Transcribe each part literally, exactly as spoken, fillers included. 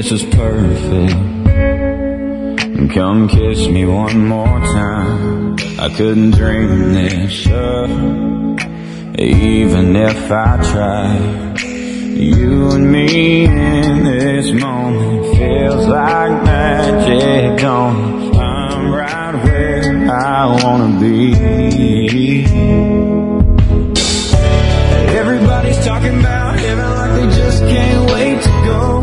this is perfect. Come kiss me one more time. I couldn't dream this up, even if I tried. You and me in this moment feels like magic, don't it? I'm right where I wanna be. Everybody's talking about heaven like they just can't wait to go,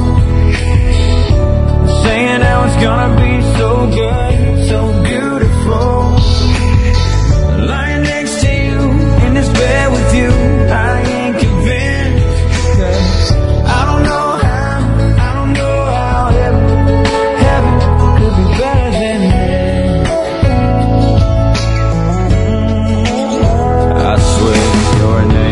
saying how it's gonna be so good, so beautiful. Lying next to you in this bed with you, I ain't convinced, 'cause I don't know how, I don't know how heaven, heaven could be better than this. I swear you're an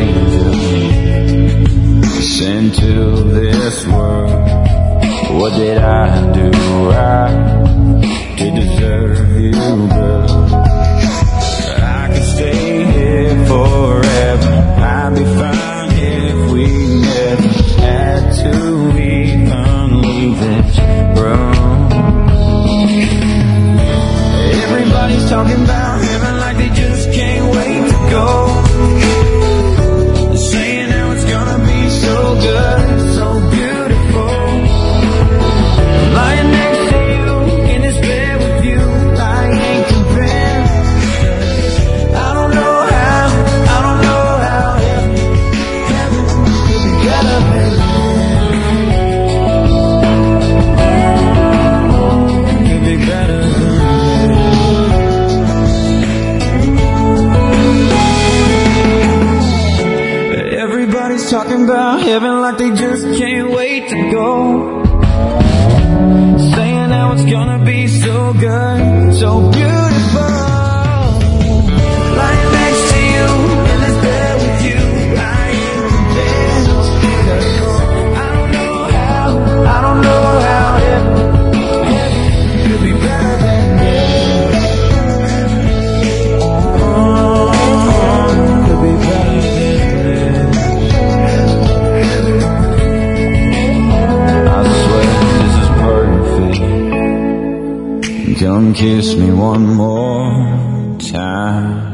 angel sent to this world. What did I do right to deserve you, girl? I could stay here forever. I'd be fine if we never had to even leave this room. Everybody's talking about heaven like they just can't wait to go, saying how it's gonna be so good, so beautiful. Lying next to you in this bed with you, I ain't convinced. I don't know how, I don't know how heaven, heaven could be better than this. Could be better than this. Everybody's talking about heaven like they just can't wait to go, saying how it's gonna be so good, so beautiful. Lying next to you in this bed with you, I ain't convinced, 'cause I don't know how, I don't know how heaven, heaven could be better than this. Oh, could be better than this. I swear this is perfect. Come kiss me one more time.